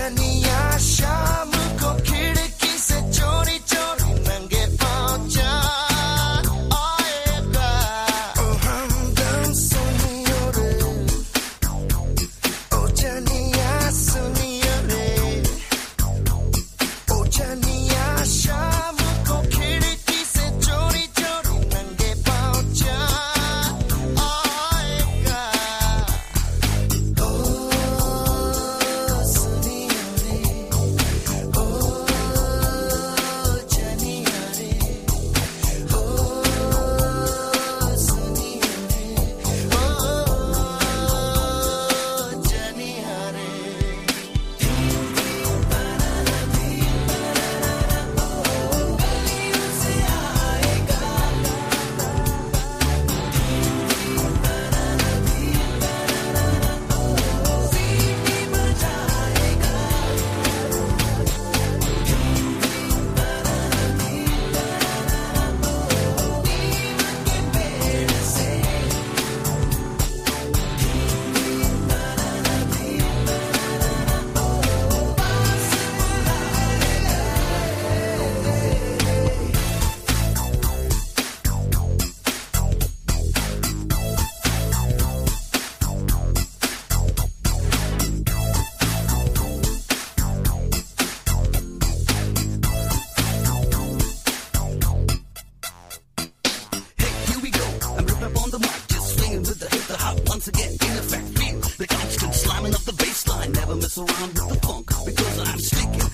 जानिया शाम को खिड़की से चोरी चोरी नंगे पाँव जा आएगा। ओ हमदम सुनियो रे, ओ जानिया सुनियो रे, ओ जानिया शाम को खिड़की से चोरी चोरी नंगे पाँव जा आएगा। ओ सुनियो रे, ओ जानिया रे, ओ सुनियो रे, ओ जानिया रे। Once again, in effect, feel the constant slamming of the bass line. Never mess around with the funk because I'm sticking